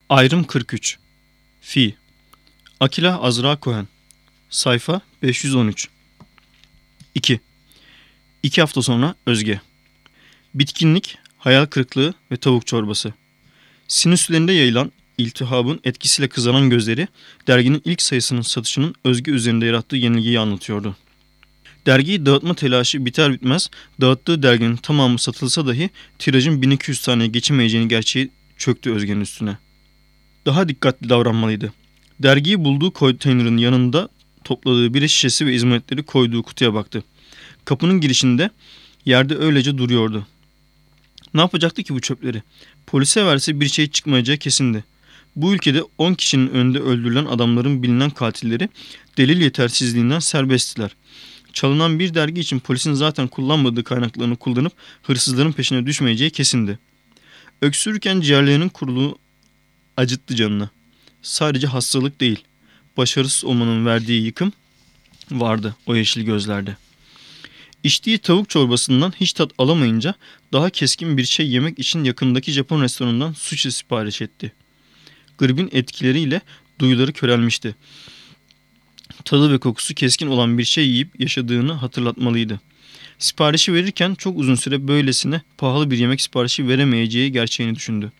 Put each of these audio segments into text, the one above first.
Ayrım 43. Fi. Akila Azra Cohen. Sayfa 513. 2. 2 hafta sonra Özge. Bitkinlik, hayal kırıklığı ve tavuk çorbası. Sinüslerinde yayılan iltihabın etkisiyle kızaran gözleri derginin ilk sayısının satışının Özge üzerinde yarattığı yenilgiyi anlatıyordu. Dergiyi dağıtma telaşı biter bitmez dağıttığı derginin tamamı satılsa dahi tirajın 1200 taneye geçemeyeceğini gerçeği çöktü Özge'nin üstüne. Daha dikkatli davranmalıydı. Dergiyi bulduğu konteynerin yanında topladığı bira şişesi ve izmaritleri koyduğu kutuya baktı. Kapının girişinde yerde öylece duruyordu. Ne yapacaktı ki bu çöpleri? Polise verse bir şey çıkmayacağı kesindi. Bu ülkede 10 kişinin önünde öldürülen adamların bilinen katilleri delil yetersizliğinden serbesttiler. Çalınan bir dergi için polisin zaten kullanmadığı kaynaklarını kullanıp hırsızların peşine düşmeyeceği kesindi. Öksürürken ciğerlerinin kuruluğu acıttı canına. Sadece hastalık değil, başarısız olmanın verdiği yıkım vardı o yeşil gözlerde. İçtiği tavuk çorbasından hiç tat alamayınca daha keskin bir şey yemek için yakındaki Japon restoranından sushi sipariş etti. Gripin etkileriyle duyuları körelmişti. Tadı ve kokusu keskin olan bir şey yiyip yaşadığını hatırlatmalıydı. Siparişi verirken çok uzun süre böylesine pahalı bir yemek siparişi veremeyeceği gerçeğini düşündü.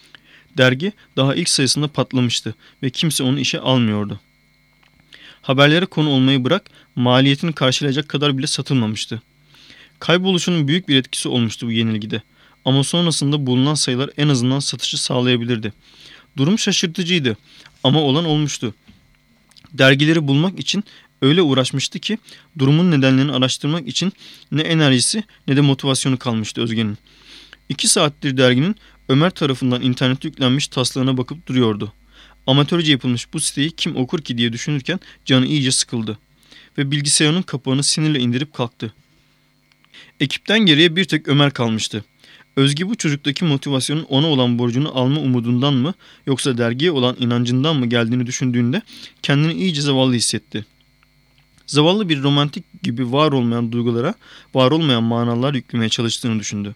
Dergi daha ilk sayısında patlamıştı ve kimse onu işe almıyordu. Haberlere konu olmayı bırak, maliyetini karşılayacak kadar bile satılmamıştı. Kayboluşunun büyük bir etkisi olmuştu bu yenilgide. Ama sonrasında bulunan sayılar en azından satışı sağlayabilirdi. Durum şaşırtıcıydı ama olan olmuştu. Dergileri bulmak için öyle uğraşmıştı ki durumun nedenlerini araştırmak için ne enerjisi ne de motivasyonu kalmıştı Özge'nin. 2 saattir derginin Ömer tarafından internete yüklenmiş taslağına bakıp duruyordu. Amatörce yapılmış bu siteyi kim okur ki diye düşünürken canı iyice sıkıldı. Ve bilgisayarının kapağını sinirle indirip kalktı. Ekipten geriye bir tek Ömer kalmıştı. Özge bu çocuktaki motivasyonun ona olan borcunu alma umudundan mı yoksa dergiye olan inancından mı geldiğini düşündüğünde kendini iyice zavallı hissetti. Zavallı bir romantik gibi var olmayan duygulara, var olmayan manalar yüklemeye çalıştığını düşündü.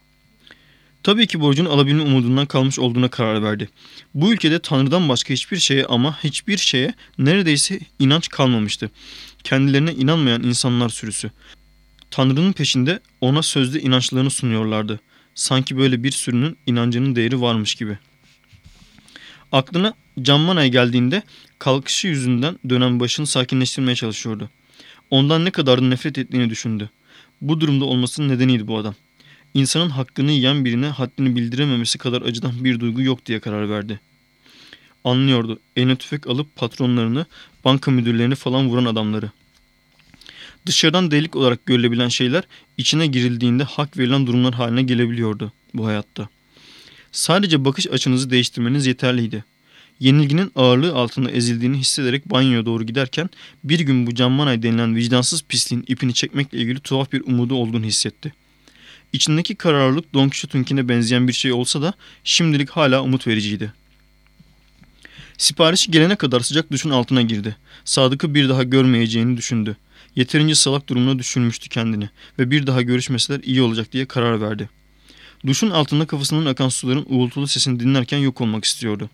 Tabii ki borcunu alabilme umudundan kalmış olduğuna karar verdi. Bu ülkede Tanrı'dan başka hiçbir şeye ama hiçbir şeye neredeyse inanç kalmamıştı. Kendilerine inanmayan insanlar sürüsü. Tanrı'nın peşinde ona sözde inançlarını sunuyorlardı. Sanki böyle bir sürünün inancının değeri varmış gibi. Aklına Can Manay geldiğinde kalkışı yüzünden dönen başını sakinleştirmeye çalışıyordu. Ondan ne kadar da nefret ettiğini düşündü. Bu durumda olmasının nedeniydi bu adam. İnsanın hakkını yiyen birine haddini bildirememesi kadar acıdan bir duygu yok diye karar verdi. Anlıyordu eline tüfek alıp patronlarını, banka müdürlerini falan vuran adamları. Dışarıdan delik olarak görülebilen şeyler içine girildiğinde hak verilen durumlar haline gelebiliyordu bu hayatta. Sadece bakış açınızı değiştirmeniz yeterliydi. Yenilginin ağırlığı altında ezildiğini hissederek banyoya doğru giderken bir gün bu Can Manay denilen vicdansız pisliğin ipini çekmekle ilgili tuhaf bir umudu olduğunu hissetti. İçindeki kararlılık Don Quixote'unkine benzeyen bir şey olsa da şimdilik hala umut vericiydi. Siparişi gelene kadar sıcak duşun altına girdi. Sadık'ı bir daha görmeyeceğini düşündü. Yeterince salak durumuna düşürmüştü kendini ve bir daha görüşmeseler iyi olacak diye karar verdi. Duşun altında kafasından akan suların uğultulu sesini dinlerken yok olmak istiyordu.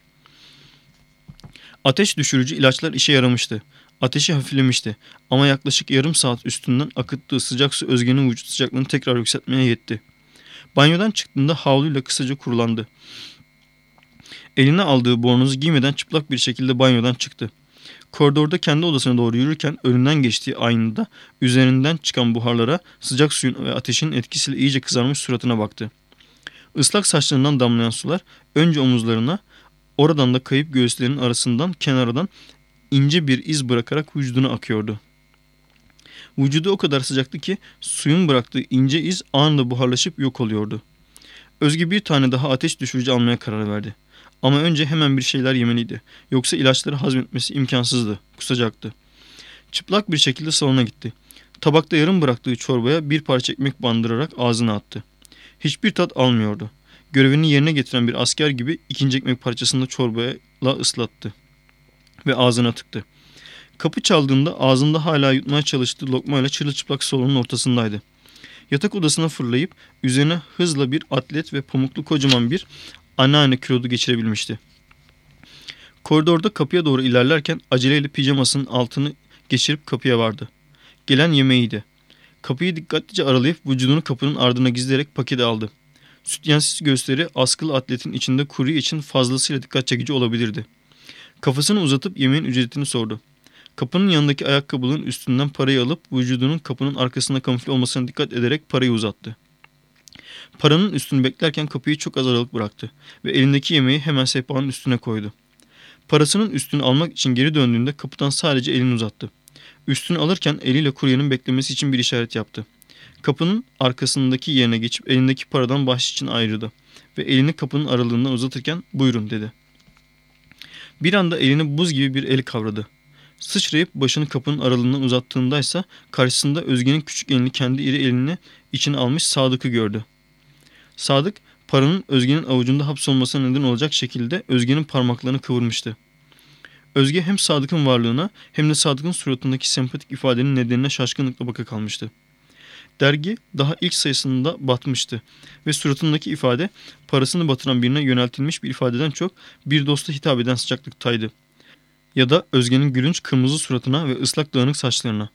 Ateş düşürücü ilaçlar işe yaramıştı. Ateşi hafiflemişti ama yaklaşık yarım saat üstünden akıttığı sıcak su Özge'nin vücut sıcaklığını tekrar yükseltmeye yetti. Banyodan çıktığında havluyla kısaca kurulandı. Eline aldığı bornozu giymeden çıplak bir şekilde banyodan çıktı. Koridorda kendi odasına doğru yürürken önünden geçtiği aynada üzerinden çıkan buharlara sıcak suyun ve ateşin etkisiyle iyice kızarmış suratına baktı. Islak saçlarından damlayan sular önce omuzlarına, oradan da kayıp göğüslerinin arasından kenardan ince bir iz bırakarak vücuduna akıyordu. Vücudu o kadar sıcaktı ki suyun bıraktığı ince iz anında buharlaşıp yok oluyordu. Özge bir tane daha ateş düşürücü almaya karar verdi. Ama önce hemen bir şeyler yemeliydi. Yoksa ilaçları hazmetmesi imkansızdı. Kusacaktı. Çıplak bir şekilde salona gitti. Tabakta yarım bıraktığı çorbaya bir parça ekmek bandırarak ağzına attı. Hiçbir tat almıyordu. Görevini yerine getiren bir asker gibi ikinci ekmek parçasını da çorbayla ıslattı. Ve ağzına tıktı. Kapı çaldığında ağzında hala yutmaya çalıştığı lokmayla çırılçıplak salonun ortasındaydı. Yatak odasına fırlayıp üzerine hızla bir atlet ve pamuklu kocaman bir anneanne külodu geçirebilmişti. Koridorda kapıya doğru ilerlerken aceleyle pijamasının altını geçirip kapıya vardı. Gelen yemeğiydi. Kapıyı dikkatlice aralayıp vücudunu kapının ardına gizleyerek paketi aldı. Sütyensiz göğüsleri askılı atletin içinde kurye için fazlasıyla dikkat çekici olabilirdi. Kafasını uzatıp yemeğin ücretini sordu. Kapının yanındaki ayakkabılığın üstünden parayı alıp vücudunun kapının arkasında kamufle olmasına dikkat ederek parayı uzattı. Paranın üstünü beklerken kapıyı çok az aralık bıraktı ve elindeki yemeği hemen sehpanın üstüne koydu. Parasının üstünü almak için geri döndüğünde kapıdan sadece elini uzattı. Üstünü alırken eliyle kuryenin beklemesi için bir işaret yaptı. Kapının arkasındaki yerine geçip elindeki paradan bahşiş için ayrıldı ve elini kapının aralığından uzatırken "Buyurun" dedi. Bir anda elini buz gibi bir el kavradı. Sıçrayıp başını kapının aralığından uzattığındaysa karşısında Özge'nin küçük elini kendi iri elini içine almış Sadık'ı gördü. Sadık paranın Özge'nin avucunda hapsolmasına neden olacak şekilde Özge'nin parmaklarını kıvırmıştı. Özge hem Sadık'ın varlığına hem de Sadık'ın suratındaki sempatik ifadenin nedenine şaşkınlıkla baka kalmıştı. Dergi daha ilk sayısında batmıştı ve suratındaki ifade parasını batıran birine yöneltilmiş bir ifadeden çok bir dosta hitap eden sıcaklıktaydı. Ya da Özge'nin gülünç kırmızı suratına ve ıslak dağınık saçlarına.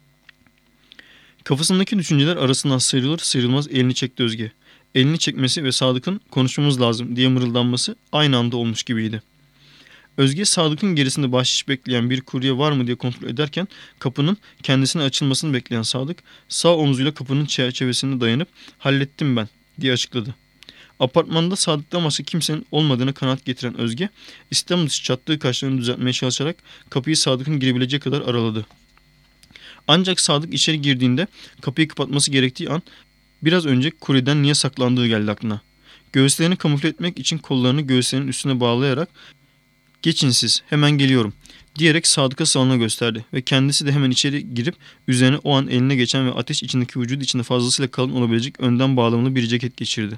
Kafasındaki düşünceler arasından sıyrılır sıyrılmaz elini çekti Özge. Elini çekmesi ve Sadık'ın "Konuşmamız lazım" diye mırıldanması aynı anda olmuş gibiydi. Özge Sadık'ın gerisinde bahşiş bekleyen bir kurye var mı diye kontrol ederken kapının kendisine açılmasını bekleyen Sadık sağ omzuyla kapının çerçevesine dayanıp "Hallettim ben" diye açıkladı. Apartmanda Sadık'tan başka kimsenin olmadığına kanaat getiren Özge İstem dışı çattığı kaşlarını düzeltmeye çalışarak kapıyı Sadık'ın girebileceği kadar araladı. Ancak Sadık içeri girdiğinde kapıyı kapatması gerektiği an biraz önce kuryeden niye saklandığı geldi aklına. Göğüslerini kamufle etmek için kollarını göğüslerinin üstüne bağlayarak "Geçin siz, hemen geliyorum" diyerek Sadık'a salona gösterdi ve kendisi de hemen içeri girip üzerine o an eline geçen ve ateş içindeki vücudu içinde fazlasıyla kalın olabilecek önden bağlamlı bir ceket geçirdi.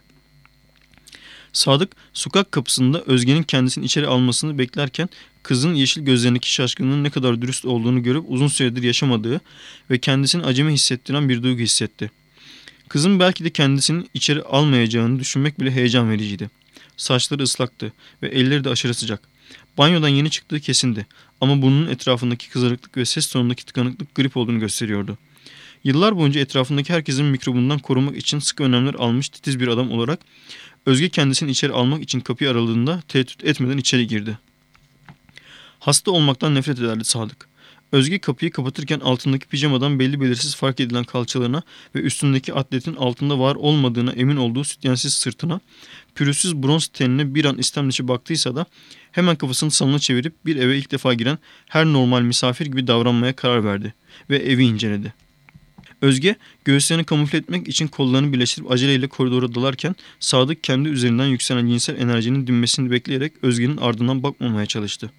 Sadık sokak kapısında Özge'nin kendisini içeri almasını beklerken kızın yeşil gözlerindeki şaşkınlığın ne kadar dürüst olduğunu görüp uzun süredir yaşamadığı ve kendisini acemi hissettiren bir duygu hissetti. Kızın belki de kendisini içeri almayacağını düşünmek bile heyecan vericiydi. Saçları ıslaktı ve elleri de aşırı sıcak. Banyodan yeni çıktığı kesindi ama burnunun etrafındaki kızarıklık ve ses tonundaki tıkanıklık grip olduğunu gösteriyordu. Yıllar boyunca etrafındaki herkesin mikrobundan korunmak için sıkı önlemler almış titiz bir adam olarak Özge kendisini içeri almak için kapıyı aralığında tereddüt etmeden içeri girdi. Hasta olmaktan nefret ederdi Sadık. Özge kapıyı kapatırken altındaki pijamadan belli belirsiz fark edilen kalçalarına ve üstündeki atletin altında var olmadığına emin olduğu sütyensiz sırtına, pürüzsüz bronz tenine bir an istem dışı baktıysa da hemen kafasını salona çevirip bir eve ilk defa giren her normal misafir gibi davranmaya karar verdi ve evi inceledi. Özge göğüslerini kamufle etmek için kollarını birleştirip aceleyle koridora dalarken Sadık kendi üzerinden yükselen cinsel enerjinin dinmesini bekleyerek Özge'nin ardından bakmamaya çalıştı.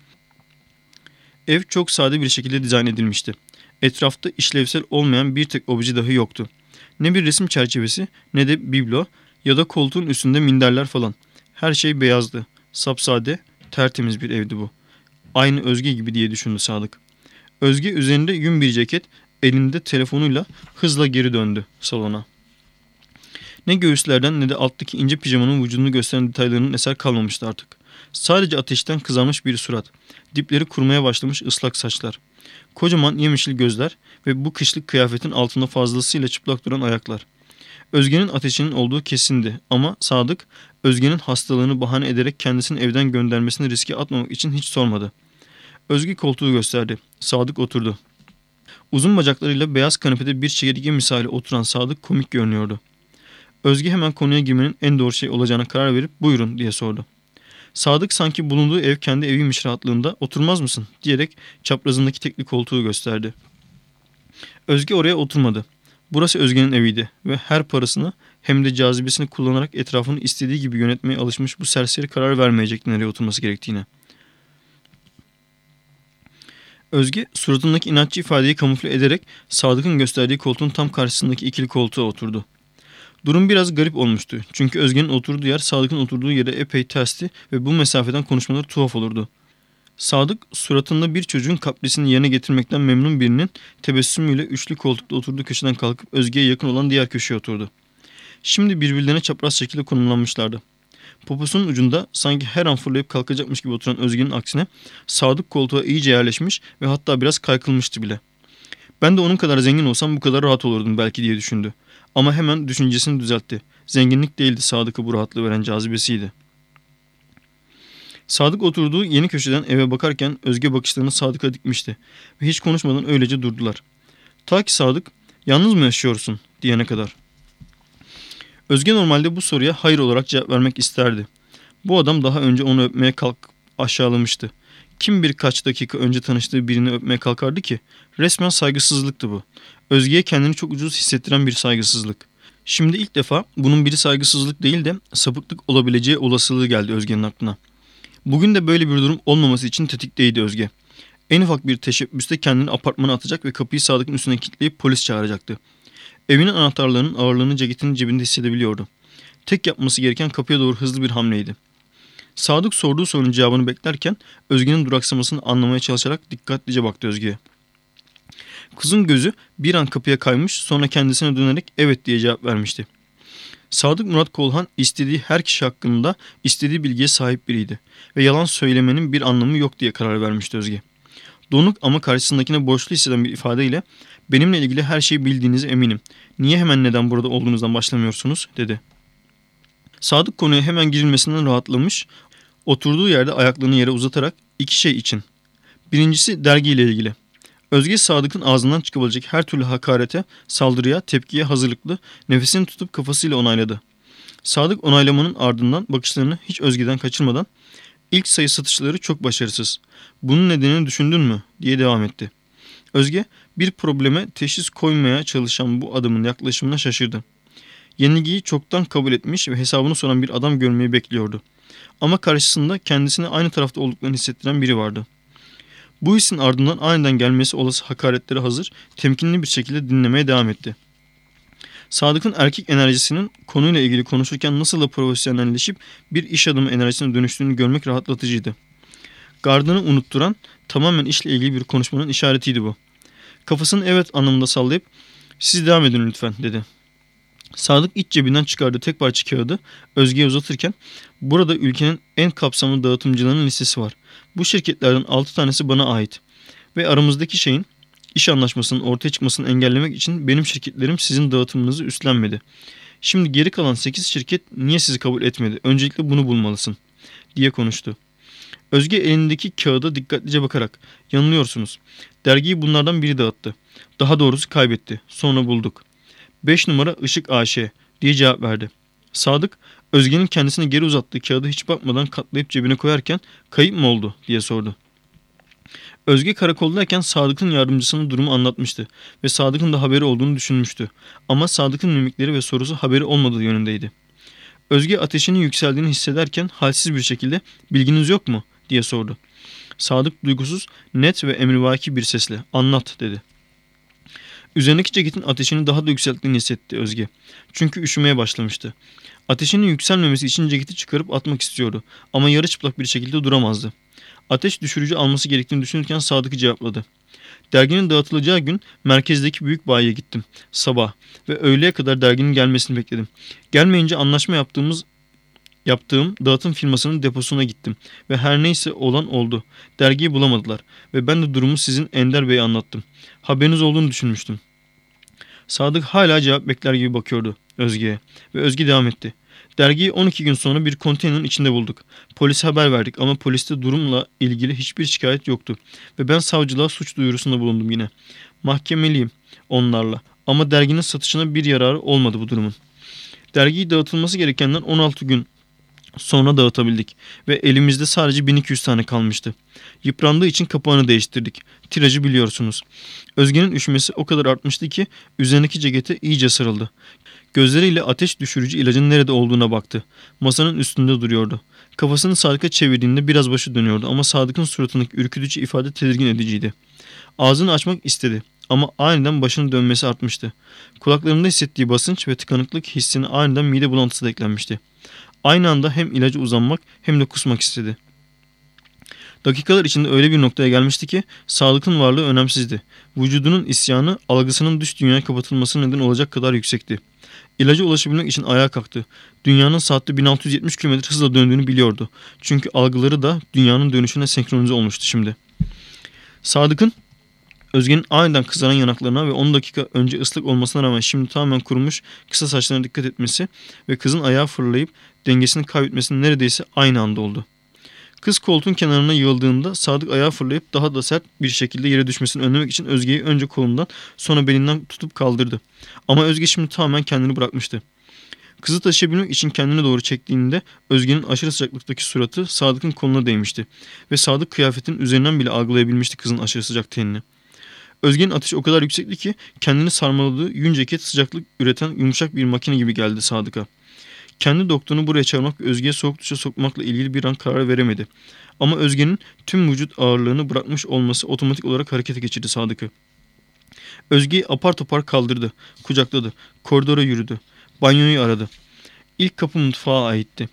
Ev çok sade bir şekilde dizayn edilmişti. Etrafta işlevsel olmayan bir tek obje dahi yoktu. Ne bir resim çerçevesi ne de biblo ya da koltuğun üstünde minderler falan. Her şey beyazdı. Sapsade, tertemiz bir evdi bu. Aynı Özge gibi diye düşündü Sadık. Özge üzerinde yün bir ceket, elinde telefonuyla hızla geri döndü salona. Ne göğüslerden ne de alttaki ince pijamanın vücudunu gösteren detaylarının eser kalmamıştı artık. Sadece ateşten kızarmış bir surat, dipleri kurumaya başlamış ıslak saçlar, kocaman yemyeşil gözler ve bu kışlık kıyafetin altında fazlasıyla çıplak duran ayaklar. Özge'nin ateşinin olduğu kesindi ama Sadık, Özge'nin hastalığını bahane ederek kendisini evden göndermesini riske atmamak için hiç sormadı. Özge koltuğu gösterdi. Sadık oturdu. Uzun bacaklarıyla beyaz kanepede bir çekirge misali oturan Sadık komik görünüyordu. Özge hemen konuya girmenin en doğru şey olacağına karar verip "Buyurun" diye sordu. Sadık sanki bulunduğu ev kendi eviymiş rahatlığında "Oturmaz mısın?" diyerek çaprazındaki tekli koltuğu gösterdi. Özge oraya oturmadı. Burası Özge'nin eviydi ve her parasını hem de cazibesini kullanarak etrafını istediği gibi yönetmeye alışmış bu serseri karar vermeyecekti nereye oturması gerektiğine. Özge suratındaki inatçı ifadeyi kamufle ederek Sadık'ın gösterdiği koltuğun tam karşısındaki ikili koltuğa oturdu. Durum biraz garip olmuştu. Çünkü Özge'nin oturduğu yer Sadık'ın oturduğu yere epey tersti ve bu mesafeden konuşmaları tuhaf olurdu. Sadık suratında bir çocuğun kaprisini yerine getirmekten memnun birinin tebessümüyle üçlü koltukta oturduğu köşeden kalkıp Özge'ye yakın olan diğer köşeye oturdu. Şimdi birbirlerine çapraz şekilde konumlanmışlardı. Poposunun ucunda sanki her an fırlayıp kalkacakmış gibi oturan Özge'nin aksine Sadık koltuğa iyice yerleşmiş ve hatta biraz kaykılmıştı bile. Ben de onun kadar zengin olsam bu kadar rahat olurdum belki diye düşündü. Ama hemen düşüncesini düzeltti. Zenginlik değildi Sadık'a bu rahatlığı veren cazibesiydi. Sadık oturduğu yeni köşeden eve bakarken Özge bakışlarını Sadık'a dikmişti ve hiç konuşmadan öylece durdular. Ta ki Sadık, "Yalnız mı yaşıyorsun?" diyene kadar. Özge normalde bu soruya hayır olarak cevap vermek isterdi. Bu adam daha önce onu öpmeye kalkıp aşağılamıştı. Kim birkaç dakika önce tanıştığı birini öpmeye kalkardı ki? Resmen saygısızlıktı bu. Özge'ye kendini çok ucuz hissettiren bir saygısızlık. Şimdi ilk defa bunun biri saygısızlık değil de sapıklık olabileceği olasılığı geldi Özge'nin aklına. Bugün de böyle bir durum olmaması için tetikteydi Özge. En ufak bir teşebbüste kendini apartmana atacak ve kapıyı Sadık'ın üstüne kilitleyip polis çağıracaktı. Evinin anahtarlarının ağırlığını ceketinin cebinde hissedebiliyordu. Tek yapması gereken kapıya doğru hızlı bir hamleydi. Sadık sorduğu sorunun cevabını beklerken Özge'nin duraksamasını anlamaya çalışarak dikkatlice baktı Özge'ye. Kızın gözü bir an kapıya kaymış, sonra kendisine dönerek evet diye cevap vermişti. Sadık Murat Kolhan istediği her kişi hakkında istediği bilgiye sahip biriydi ve yalan söylemenin bir anlamı yok diye karar vermişti Özge. Donuk ama karşısındakine borçlu hisseden bir ifadeyle "Benimle ilgili her şeyi bildiğinize eminim. Niye hemen neden burada olduğunuzdan başlamıyorsunuz?" dedi. Sadık konuya hemen girilmesinden rahatlamış, oturduğu yerde ayaklarını yere uzatarak iki şey için. Birincisi dergiyle ilgili. Özge Sadık'ın ağzından çıkabilecek her türlü hakarete, saldırıya, tepkiye hazırlıklı, nefesini tutup kafasıyla onayladı. Sadık onaylamanın ardından bakışlarını hiç Özge'den kaçırmadan "İlk sayı satışları çok başarısız. Bunun nedenini düşündün mü?" diye devam etti. Özge bir probleme teşhis koymaya çalışan bu adamın yaklaşımına şaşırdı. Yenilgiyi çoktan kabul etmiş ve hesabını soran bir adam görmeyi bekliyordu. Ama karşısında kendisine aynı tarafta olduklarını hissettiren biri vardı. Bu hissin ardından aniden gelmesi olası hakaretlere hazır, temkinli bir şekilde dinlemeye devam etti. Sadık'ın erkek enerjisinin konuyla ilgili konuşurken nasıl da profesyonelleşip bir iş adamı enerjisine dönüştüğünü görmek rahatlatıcıydı. Gardını unutturan, tamamen işle ilgili bir konuşmanın işaretiydi bu. Kafasını evet anlamında sallayıp "Siz devam edin lütfen" dedi. Sadık iç cebinden çıkardığı tek parça kağıdı Özge'ye uzatırken "Burada ülkenin en kapsamlı dağıtımcılarının listesi var. Bu şirketlerden 6 tanesi bana ait. Ve aramızdaki şeyin, iş anlaşmasının ortaya çıkmasını engellemek için benim şirketlerim sizin dağıtımınızı üstlenmedi. Şimdi geri kalan 8 şirket niye sizi kabul etmedi? Öncelikle bunu bulmalısın" diye konuştu. Özge elindeki kağıda dikkatlice bakarak "Yanılıyorsunuz. Dergiyi bunlardan biri dağıttı. Daha doğrusu kaybetti. Sonra bulduk. 5 numara Işık AŞ" diye cevap verdi. Sadık, Özge'nin kendisine geri uzattığı kağıdı hiç bakmadan katlayıp cebine koyarken "Kayıp mı oldu?" diye sordu. Özge karakoldayken Sadık'ın yardımcısına durumu anlatmıştı ve Sadık'ın da haberi olduğunu düşünmüştü. Ama Sadık'ın mimikleri ve sorusu haberi olmadığı yönündeydi. Özge ateşinin yükseldiğini hissederken halsiz bir şekilde "Bilginiz yok mu?" diye sordu. Sadık duygusuz, net ve emrivaki bir sesle "Anlat" dedi. Üzerindeki ceketin ateşini daha da yükselttiğini hissetti Özge. Çünkü üşümeye başlamıştı. Ateşinin yükselmemesi için ceketi çıkarıp atmak istiyordu ama yarı çıplak bir şekilde duramazdı. Ateş düşürücü alması gerektiğini düşünürken Sadık'ı cevapladı. "Derginin dağıtılacağı gün merkezdeki büyük bayiye gittim. Sabah ve öğleye kadar derginin gelmesini bekledim. Gelmeyince anlaşma yaptığım dağıtım firmasının deposuna gittim ve her neyse olan oldu. Dergiyi bulamadılar ve ben de durumu sizin Ender Bey'e anlattım. Haberiniz olduğunu düşünmüştüm." Sadık hala cevap bekler gibi bakıyordu Özge'ye ve Özge devam etti. "Dergiyi 12 gün sonra bir konteynerin içinde bulduk. Polise haber verdik ama poliste durumla ilgili hiçbir şikayet yoktu. Ve ben savcılığa suç duyurusunda bulundum yine. Mahkemeliyim onlarla ama derginin satışına bir yararı olmadı bu durumun. Dergiyi dağıtılması gerekenden 16 gün sonra dağıtabildik ve elimizde sadece 1200 tane kalmıştı. Yıprandığı için kapağını değiştirdik. Tirajı biliyorsunuz." Özge'nin üşümesi o kadar artmıştı ki üzerindeki cekete iyice sarıldı. Gözleriyle ateş düşürücü ilacın nerede olduğuna baktı. Masanın üstünde duruyordu. Kafasını Sadık'a çevirdiğinde biraz başı dönüyordu ama Sadık'ın suratındaki ürkütücü ifade tedirgin ediciydi. Ağzını açmak istedi ama aniden başının dönmesi artmıştı. Kulaklarında hissettiği basınç ve tıkanıklık hissine aniden mide bulantısı da eklenmişti. Aynı anda hem ilacı uzanmak hem de kusmak istedi. Dakikalar içinde öyle bir noktaya gelmişti ki Sadık'ın varlığı önemsizdi. Vücudunun isyanı algısının dış dünyaya kapatılmasına neden olacak kadar yüksekti. İlaca ulaşabilmek için ayağa kalktı. Dünyanın saatte 1670 km hızla döndüğünü biliyordu. Çünkü algıları da dünyanın dönüşüne senkronize olmuştu şimdi. Sadık'ın Özge'nin aniden kızaran yanaklarına ve 10 dakika önce ıslık olmasına rağmen şimdi tamamen kurumuş kısa saçlarına dikkat etmesi ve kızın ayağa fırlayıp dengesini kaybetmesinin neredeyse aynı anda oldu. Kız koltuğun kenarına yığıldığında Sadık ayağa fırlayıp daha da sert bir şekilde yere düşmesini önlemek için Özge'yi önce kolundan sonra belinden tutup kaldırdı. Ama Özge şimdi tamamen kendini bırakmıştı. Kızı taşıyabilmek için kendine doğru çektiğinde Özge'nin aşırı sıcaklıktaki suratı Sadık'ın koluna değmişti ve Sadık kıyafetin üzerinden bile algılayabilmişti kızın aşırı sıcak tenini. Özge'nin ateşi o kadar yüksekti ki kendini sarmaladığı yün ceket sıcaklık üreten yumuşak bir makine gibi geldi Sadık'a. Kendi doktorunu buraya çağırmak ve Özge'ye soğuk duşa sokmakla ilgili bir an karar veremedi. Ama Özge'nin tüm vücut ağırlığını bırakmış olması otomatik olarak harekete geçirdi Sadık'ı. Özge'yi apar topar kaldırdı, kucakladı, koridora yürüdü, banyoyu aradı. İlk kapı mutfağa aitti.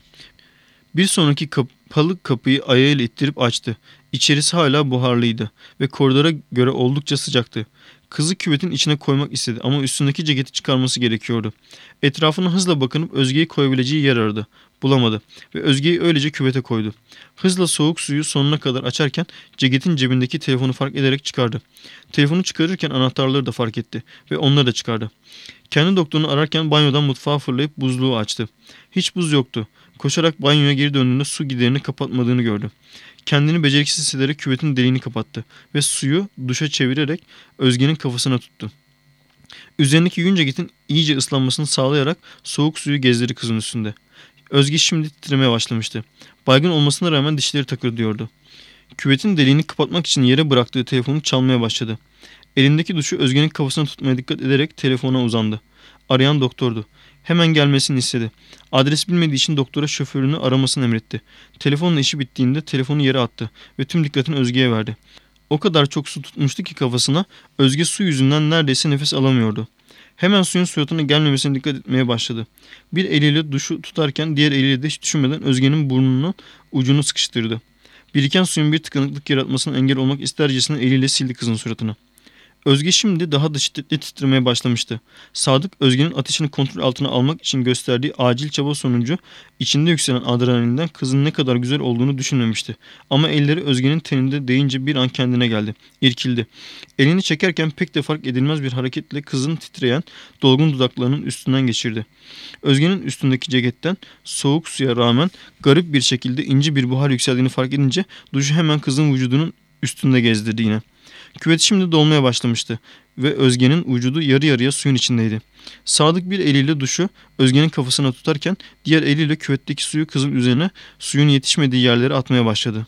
Bir sonraki kapalı kapıyı ayağıyla ittirip açtı. İçerisi hala buharlıydı ve koridora göre oldukça sıcaktı. Kızı küvetin içine koymak istedi ama üstündeki ceketi çıkarması gerekiyordu. Etrafına hızla bakınıp Özge'yi koyabileceği yer aradı. Bulamadı ve Özge'yi öylece küvete koydu. Hızla soğuk suyu sonuna kadar açarken ceketin cebindeki telefonu fark ederek çıkardı. Telefonu çıkarırken anahtarları da fark etti ve onları da çıkardı. Kendi doktorunu ararken banyodan mutfağa fırlayıp buzluğu açtı. Hiç buz yoktu. Koşarak banyoya geri döndüğünde su giderini kapatmadığını gördü. Kendini beceriksiz hissederek küvetin deliğini kapattı ve suyu duşa çevirerek Özge'nin kafasına tuttu. Üzerindeki yün ceketin iyice ıslanmasını sağlayarak soğuk suyu gezdirdi kızın üstünde. Özge şimdi titremeye başlamıştı. Baygın olmasına rağmen dişleri takırdıyordu. Küvetin deliğini kapatmak için yere bıraktığı telefonu çalmaya başladı. Elindeki duşu Özge'nin kafasına tutmaya dikkat ederek telefona uzandı. Arayan doktordu. Hemen gelmesini istedi. Adres bilmediği için doktora şoförünü aramasını emretti. Telefonla işi bittiğinde telefonu yere attı ve tüm dikkatini Özge'ye verdi. O kadar çok su tutmuştu ki kafasına, Özge su yüzünden neredeyse nefes alamıyordu. Hemen suyun suratına gelmemesine dikkat etmeye başladı. Bir eliyle duşu tutarken diğer eliyle de hiç düşünmeden Özge'nin burnunun ucunu sıkıştırdı. Biriken suyun bir tıkanıklık yaratmasına engel olmak istercesine eliyle sildi kızın suratını. Özge şimdi daha da şiddetli titremeye başlamıştı. Sadık Özge'nin ateşini kontrol altına almak için gösterdiği acil çaba sonucu içinde yükselen adrenalinden kızın ne kadar güzel olduğunu düşünmemişti. Ama elleri Özge'nin teninde değince bir an kendine geldi. İrkildi. Elini çekerken pek de fark edilmez bir hareketle kızın titreyen dolgun dudaklarının üstünden geçirdi. Özge'nin üstündeki ceketten soğuk suya rağmen garip bir şekilde ince bir buhar yükseldiğini fark edince duşu hemen kızın vücudunun üstünde gezdirdi yine. Küvet şimdi dolmaya başlamıştı ve Özge'nin vücudu yarı yarıya suyun içindeydi. Sadık bir eliyle duşu Özge'nin kafasına tutarken diğer eliyle küvetteki suyu kızın üzerine suyun yetişmediği yerlere atmaya başladı.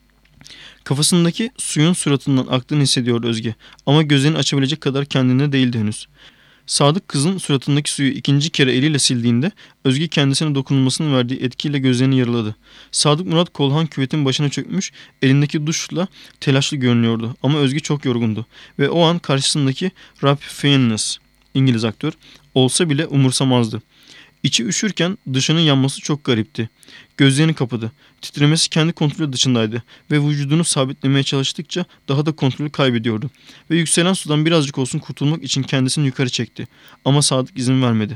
Kafasındaki suyun suratından aktığını hissediyordu Özge ama gözlerini açabilecek kadar kendine değildi henüz. Sadık kızın suratındaki suyu ikinci kere eliyle sildiğinde Özge kendisine dokunulmasının verdiği etkiyle gözlerini yaraladı. Sadık Murat Kolhan küvetin başına çökmüş, elindeki duşla telaşlı görünüyordu ama Özge çok yorgundu ve o an karşısındaki Ralph Fiennes, İngiliz aktör, olsa bile umursamazdı. İçi üşürken dışının yanması çok garipti. Gözlerini kapadı. Titremesi kendi kontrolü dışındaydı ve vücudunu sabitlemeye çalıştıkça daha da kontrolü kaybediyordu. Ve yükselen sudan birazcık olsun kurtulmak için kendisini yukarı çekti. Ama Sadık izin vermedi.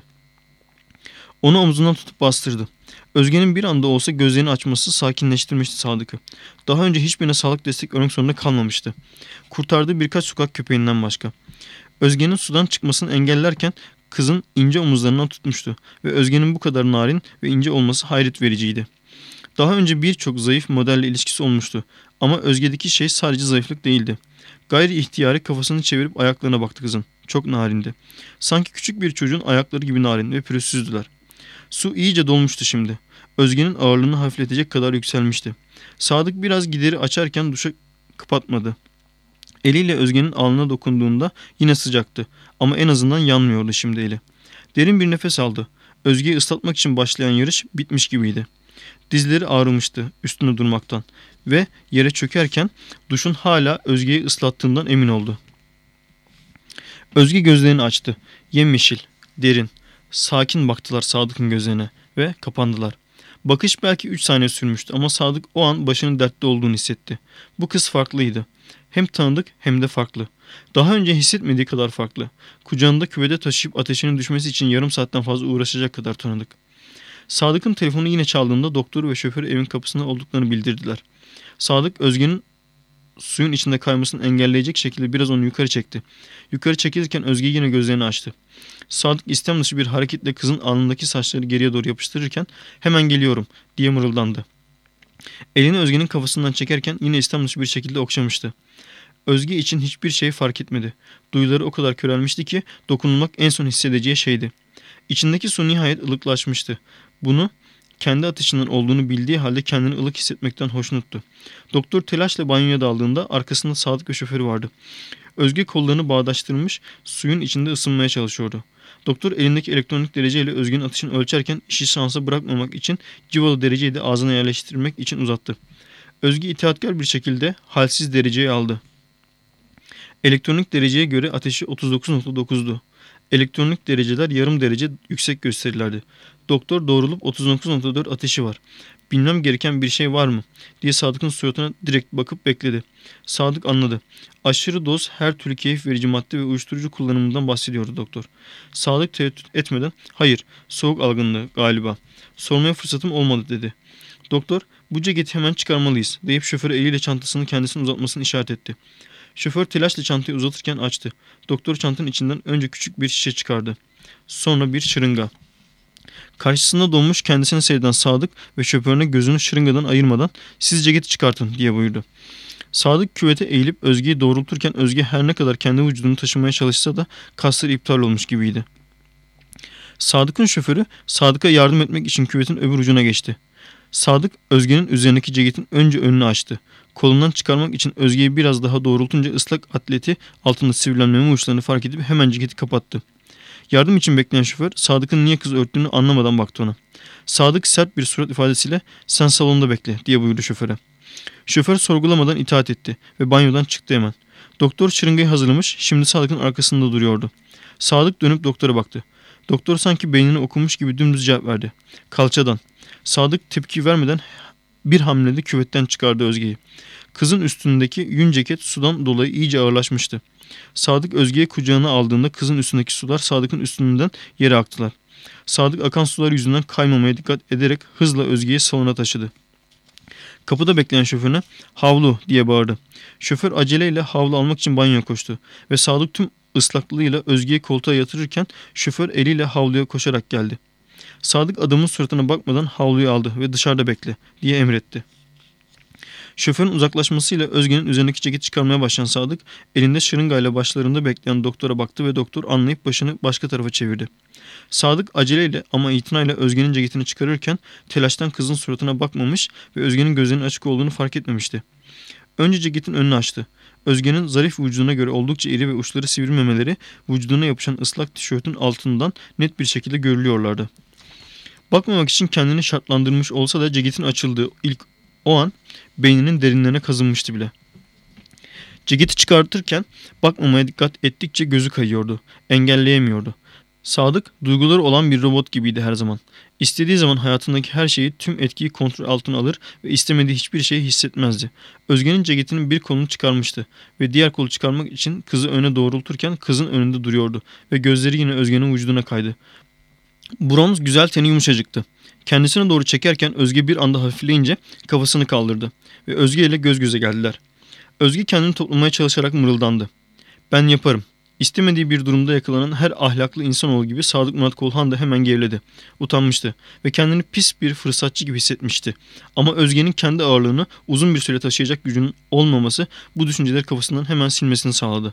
Onu omzundan tutup bastırdı. Özge'nin bir anda olsa gözlerini açması sakinleştirmişti Sadık'ı. Daha önce hiçbirine sağlık destek vermek zorunda kalmamıştı. Kurtardığı birkaç sokak köpeğinden başka. Özge'nin sudan çıkmasını engellerken kızın ince omuzlarından tutmuştu ve Özge'nin bu kadar narin ve ince olması hayret vericiydi. Daha önce birçok zayıf modelle ilişkisi olmuştu ama Özge'deki şey sadece zayıflık değildi. Gayri ihtiyari kafasını çevirip ayaklarına baktı kızın. Çok narindi. Sanki küçük bir çocuğun ayakları gibi narin ve pürüzsüzdüler. Su iyice dolmuştu şimdi. Özge'nin ağırlığını hafifletecek kadar yükselmişti. Sadık biraz gideri açarken duşa kapatmadı. Eliyle Özge'nin alnına dokunduğunda yine sıcaktı ama en azından yanmıyordu şimdi eli. Derin bir nefes aldı. Özge'yi ıslatmak için başlayan yarış bitmiş gibiydi. Dizleri ağrımıştı üstünde durmaktan ve yere çökerken duşun hala Özge'yi ıslattığından emin oldu. Özge gözlerini açtı. Yemyeşil, derin, sakin baktılar Sadık'ın gözlerine ve kapandılar. Bakış belki 3 saniye sürmüştü ama Sadık o an başının dertte olduğunu hissetti. Bu kız farklıydı. Hem tanıdık hem de farklı. Daha önce hissetmediği kadar farklı. Kucağında küvede taşıyıp ateşinin düşmesi için yarım saatten fazla uğraşacak kadar tanıdık. Sadık'ın telefonu yine çaldığında doktoru ve şoförü evin kapısında olduklarını bildirdiler. Sadık Özge'nin suyun içinde kaymasını engelleyecek şekilde biraz onu yukarı çekti. Yukarı çekilirken Özge yine gözlerini açtı. Sadık istem dışı bir hareketle kızın alnındaki saçları geriye doğru yapıştırırken "Hemen geliyorum" diye mırıldandı. Elini Özge'nin kafasından çekerken yine istem dışı bir şekilde okşamıştı. Özge için hiçbir şey fark etmedi. Duyuları o kadar körelmişti ki dokunulmak en son hissedeceği şeydi. İçindeki su nihayet ılıklaşmıştı. Bunu kendi ateşinden olduğunu bildiği halde kendini ılık hissetmekten hoşnuttu. Doktor telaşla banyoya daldığında arkasında Sadık ve şoförü vardı. Özge kollarını bağdaştırmış suyun içinde ısınmaya çalışıyordu. Doktor elindeki elektronik dereceyle Özge'nin atışını ölçerken işi şansa bırakmamak için civalı dereceyi de ağzına yerleştirmek için uzattı. Özge itaatkar bir şekilde halsiz dereceyi aldı. Elektronik dereceye göre ateşi 39.9'du. Elektronik dereceler yarım derece yüksek gösterirlerdi. Doktor doğrulup 39.4 ateşi var. Bilmem gereken bir şey var mı diye Sadık'ın suratına direkt bakıp bekledi. Sadık anladı. Aşırı doz her türlü keyif verici madde ve uyuşturucu kullanımından bahsediyordu doktor. Sadık tereddüt etmeden "Hayır, soğuk algınlığı galiba. Sormaya fırsatım olmadı" dedi. Doktor "Bu ceketi hemen çıkarmalıyız" deyip şoföre eliyle çantasını kendisine uzatmasını işaret etti. Şoför telaşla çantayı uzatırken açtı. Doktor çantanın içinden önce küçük bir şişe çıkardı. Sonra bir şırınga. Karşısında donmuş kendisini seyreden Sadık ve şoförüne gözünü şırıngadan ayırmadan "Siz ceketi çıkartın" diye buyurdu. Sadık küvete eğilip Özge'yi doğrulturken Özge her ne kadar kendi vücudunu taşımaya çalışsa da kasları iptal olmuş gibiydi. Sadık'ın şoförü Sadık'a yardım etmek için küvetin öbür ucuna geçti. Sadık Özge'nin üzerindeki ceketin önce önünü açtı. Kolundan çıkarmak için Özge'yi biraz daha doğrultunca ıslak atleti altında sivrilen uçlarını fark edip hemen ceketi kapattı. Yardım için bekleyen şoför Sadık'ın niye kızı örttüğünü anlamadan baktı ona. Sadık sert bir surat ifadesiyle "Sen salonda bekle" diye buyurdu şoföre. Şoför sorgulamadan itaat etti ve banyodan çıktı hemen. Doktor şırıngayı hazırlamış, şimdi Sadık'ın arkasında duruyordu. Sadık dönüp doktora baktı. Doktor sanki beynini okumuş gibi dümdüz cevap verdi. "Kalçadan." Sadık tepki vermeden bir hamlede küvetten çıkardı Özge'yi. Kızın üstündeki yün ceket sudan dolayı iyice ağırlaşmıştı. Sadık Özge'yi kucağına aldığında kızın üstündeki sular Sadık'ın üstünden yere aktılar. Sadık akan sular yüzünden kaymamaya dikkat ederek hızla Özge'yi salona taşıdı. Kapıda bekleyen şoförüne "Havlu" diye bağırdı. Şoför aceleyle havlu almak için banyoya koştu ve Sadık tüm ıslaklığıyla Özge'yi koltuğa yatırırken şoför eliyle havluya koşarak geldi. Sadık adamın suratına bakmadan havluyu aldı ve "Dışarıda bekle" diye emretti. Şoförün uzaklaşmasıyla Özge'nin üzerindeki ceketi çıkarmaya başlayan Sadık elinde şırıngayla başlarında bekleyen doktora baktı ve doktor anlayıp başını başka tarafa çevirdi. Sadık aceleyle ama itinayla Özge'nin ceketini çıkarırken telaştan kızın suratına bakmamış ve Özge'nin gözlerinin açık olduğunu fark etmemişti. Önce ceketin önünü açtı. Özge'nin zarif vücuduna göre oldukça iri ve uçları sivrilmemeleri vücuduna yapışan ıslak tişörtün altından net bir şekilde görülüyorlardı. Bakmamak için kendini şartlandırmış olsa da ceketin açıldığı ilk o an beyninin derinlerine kazınmıştı bile. Ceketi çıkartırken bakmamaya dikkat ettikçe gözü kayıyordu. Engelleyemiyordu. Sadık duyguları olan bir robot gibiydi her zaman. İstediği zaman hayatındaki her şeyi tüm etkiyi kontrol altına alır ve istemediği hiçbir şeyi hissetmezdi. Özge'nin ceketinin bir kolunu çıkarmıştı ve diğer kolu çıkarmak için kızı öne doğrulturken kızın önünde duruyordu ve gözleri yine Özge'nin vücuduna kaydı. Bronz güzel teni yumuşacıktı. Kendisine doğru çekerken Özge bir anda hafifleyince kafasını kaldırdı ve Özge ile göz göze geldiler. Özge kendini toplamaya çalışarak mırıldandı. "Ben yaparım." İstemediği bir durumda yakalanan her ahlaklı insanoğlu gibi Sadık Murat Kolhan da hemen geriledi. Utanmıştı ve kendini pis bir fırsatçı gibi hissetmişti. Ama Özge'nin kendi ağırlığını uzun bir süre taşıyacak gücünün olmaması bu düşünceleri kafasından hemen silmesini sağladı.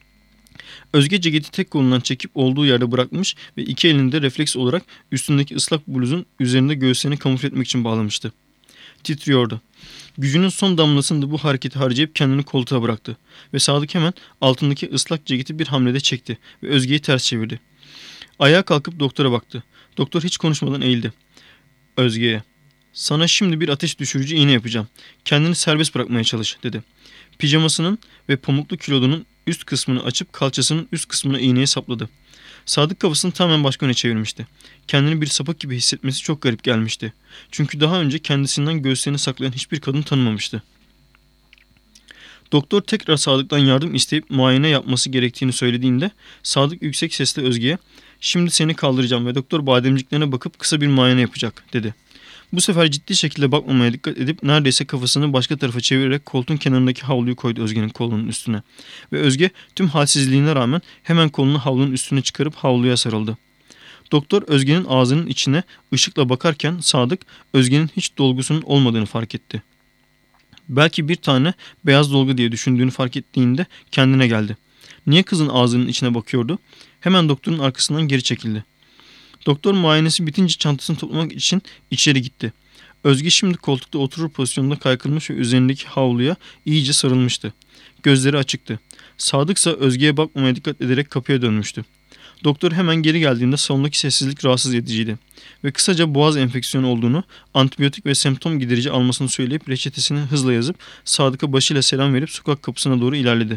Özge ceketi tek kolundan çekip olduğu yerde bırakmış ve iki elinde refleks olarak üstündeki ıslak bluzun üzerinde göğüslerini kamufle etmek için bağlamıştı. Titriyordu. Gücünün son damlasını da bu hareketi harcayıp kendini koltuğa bıraktı ve Sadık hemen altındaki ıslak ceketi bir hamlede çekti ve Özge'yi ters çevirdi. Ayağa kalkıp doktora baktı. Doktor hiç konuşmadan eğildi. Özge'ye "Sana şimdi bir ateş düşürücü iğne yapacağım. Kendini serbest bırakmaya çalış" dedi. Pijamasının ve pamuklu kilodunun üst kısmını açıp kalçasının üst kısmına iğneyi sapladı. Sadık kafasını tamamen başka yöne çevirmişti. Kendini bir sapık gibi hissetmesi çok garip gelmişti. Çünkü daha önce kendisinden göğüslerini saklayan hiçbir kadın tanımamıştı. Doktor tekrar Sadık'tan yardım isteyip muayene yapması gerektiğini söylediğinde Sadık yüksek sesle Özge'ye "Şimdi seni kaldıracağım ve doktor bademciklerine bakıp kısa bir muayene yapacak," dedi. Bu sefer ciddi şekilde bakmamaya dikkat edip neredeyse kafasını başka tarafa çevirerek koltuğun kenarındaki havluyu koydu Özge'nin kolunun üstüne. Ve Özge tüm halsizliğine rağmen hemen kolunu havlunun üstüne çıkarıp havluya sarıldı. Doktor Özge'nin ağzının içine ışıkla bakarken Sadık Özge'nin hiç dolgusunun olmadığını fark etti. Belki bir tane beyaz dolgu diye düşündüğünü fark ettiğinde kendine geldi. Niye kızın ağzının içine bakıyordu? Hemen doktorun arkasından geri çekildi. Doktor muayenesi bitince çantasını toplamak için içeri gitti. Özge şimdi koltukta oturur pozisyonda kaykılmış ve üzerindeki havluya iyice sarılmıştı. Gözleri açıktı. Sadık ise Özge'ye bakmamaya dikkat ederek kapıya dönmüştü. Doktor hemen geri geldiğinde salondaki sessizlik rahatsız ediciydi. Ve kısaca boğaz enfeksiyonu olduğunu, antibiyotik ve semptom giderici almasını söyleyip reçetesini hızla yazıp Sadık'a başıyla selam verip sokak kapısına doğru ilerledi.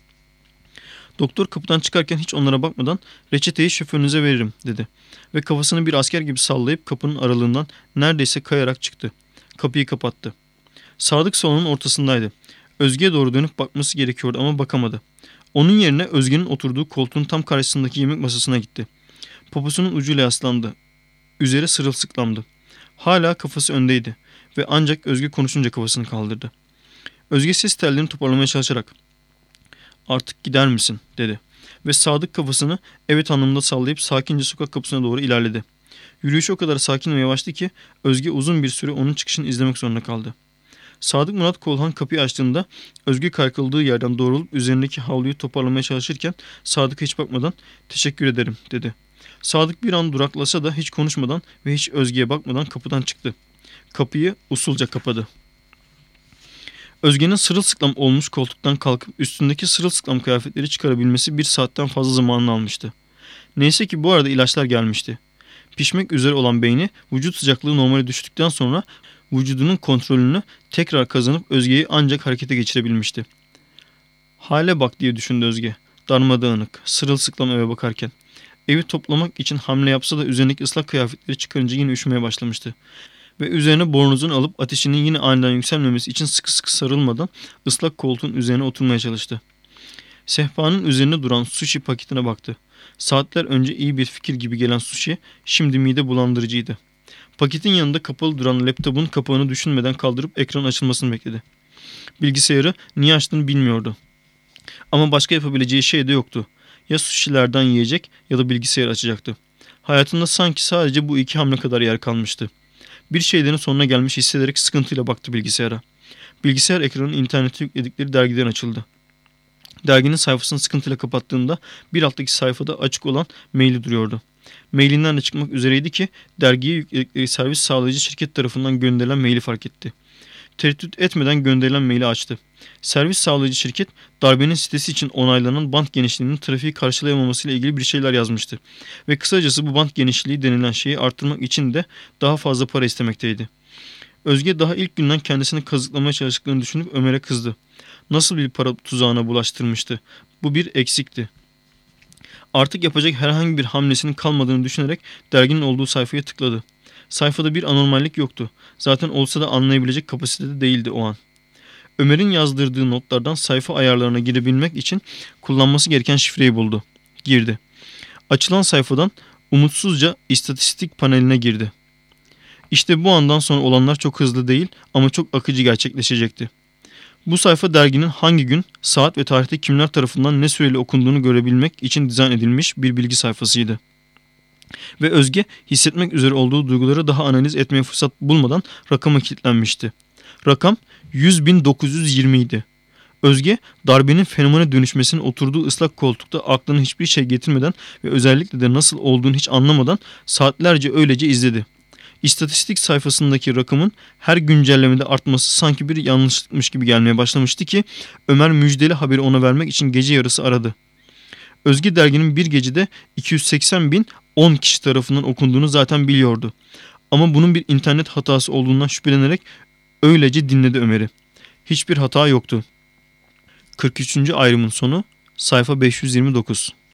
Doktor kapıdan çıkarken hiç onlara bakmadan "Reçeteyi şoförünüze veririm," dedi. Ve kafasını bir asker gibi sallayıp kapının aralığından neredeyse kayarak çıktı. Kapıyı kapattı. Sadık salonun ortasındaydı. Özge'ye doğru dönüp bakması gerekiyordu ama bakamadı. Onun yerine Özge'nin oturduğu koltuğun tam karşısındaki yemek masasına gitti. Poposunun ucuyla yaslandı. Üzeri sırılsıklamdı. Hala kafası öndeydi ve ancak Özge konuşunca kafasını kaldırdı. Özge ses tellerini toparlamaya çalışarak "Artık gider misin?" dedi. Ve Sadık kafasını evet anlamında sallayıp sakince sokak kapısına doğru ilerledi. Yürüyüşü o kadar sakin ve yavaştı ki Özge uzun bir süre onun çıkışını izlemek zorunda kaldı. Sadık Murat Kolhan kapıyı açtığında Özge kaykıldığı yerden doğrulup üzerindeki havluyu toparlamaya çalışırken Sadık'a hiç bakmadan "Teşekkür ederim," dedi. Sadık bir an duraklasa da hiç konuşmadan ve hiç Özge'ye bakmadan kapıdan çıktı. Kapıyı usulca kapadı. Özge'nin sırılsıklam olmuş koltuktan kalkıp üstündeki sırılsıklam kıyafetleri çıkarabilmesi bir saatten fazla zamanını almıştı. Neyse ki bu arada ilaçlar gelmişti. Pişmek üzere olan beyni vücut sıcaklığı normale düştükten sonra vücudunun kontrolünü tekrar kazanıp Özge'yi ancak harekete geçirebilmişti. "Hale bak," diye düşündü Özge. Darmadağınık, sırılsıklam eve bakarken. Evi toplamak için hamle yapsa da üzerindeki ıslak kıyafetleri çıkarınca yine üşümeye başlamıştı. Ve üzerine bornozunu alıp ateşinin yine aniden yükselmemesi için sıkı sıkı sarılmadan ıslak koltuğun üzerine oturmaya çalıştı. Sehpanın üzerinde duran sushi paketine baktı. Saatler önce iyi bir fikir gibi gelen sushi şimdi mide bulandırıcıydı. Paketin yanında kapalı duran laptopun kapağını düşünmeden kaldırıp ekran açılmasını bekledi. Bilgisayarı niye açtığını bilmiyordu. Ama başka yapabileceği şey de yoktu. Ya sushilerden yiyecek ya da bilgisayar açacaktı. Hayatında sanki sadece bu iki hamle kadar yer kalmıştı. Bir şeylerin sonuna gelmiş hissederek sıkıntıyla baktı bilgisayara. Bilgisayar ekranının internete yükledikleri dergiden açıldı. Derginin sayfasını sıkıntıyla kapattığında bir alttaki sayfada açık olan maili duruyordu. Mailinden de çıkmak üzereydi ki dergiye yükledikleri servis sağlayıcı şirket tarafından gönderilen maili fark etti. Tereddüt etmeden gönderilen maili açtı. Servis sağlayıcı şirket darbenin sitesi için onaylanan bant genişliğinin trafiği karşılayamaması ile ilgili bir şeyler yazmıştı. Ve kısacası bu bant genişliği denilen şeyi arttırmak için de daha fazla para istemekteydi. Özge daha ilk günden kendisini kazıklamaya çalıştıklarını düşünüp Ömer'e kızdı. Nasıl bir para tuzağına bulaştırmıştı? Bu bir eksikti. Artık yapacak herhangi bir hamlesinin kalmadığını düşünerek derginin olduğu sayfaya tıkladı. Sayfada bir anormallik yoktu. Zaten olsa da anlayabilecek kapasitede değildi o an. Ömer'in yazdırdığı notlardan sayfa ayarlarına girebilmek için kullanması gereken şifreyi buldu. Girdi. Açılan sayfadan umutsuzca istatistik paneline girdi. İşte bu andan sonra olanlar çok hızlı değil ama çok akıcı gerçekleşecekti. Bu sayfa derginin hangi gün, saat ve tarihte kimler tarafından ne süreli okunduğunu görebilmek için dizayn edilmiş bir bilgi sayfasıydı. Ve Özge hissetmek üzere olduğu duyguları daha analiz etmeye fırsat bulmadan rakama kilitlenmişti. Rakam 100.920 idi. Özge darbenin fenomene dönüşmesinin oturduğu ıslak koltukta aklına hiçbir şey getirmeden ve özellikle de nasıl olduğunu hiç anlamadan saatlerce öylece izledi. İstatistik sayfasındaki rakamın her güncellemede artması sanki bir yanlışlıkmış gibi gelmeye başlamıştı ki Ömer müjdeli haberi ona vermek için gece yarısı aradı. Özge derginin bir gecede 280.010 kişi tarafından okunduğunu zaten biliyordu. Ama bunun bir internet hatası olduğundan şüphelenerek öylece dinledi Ömer'i. Hiçbir hata yoktu. 43. ayrımın sonu sayfa 529.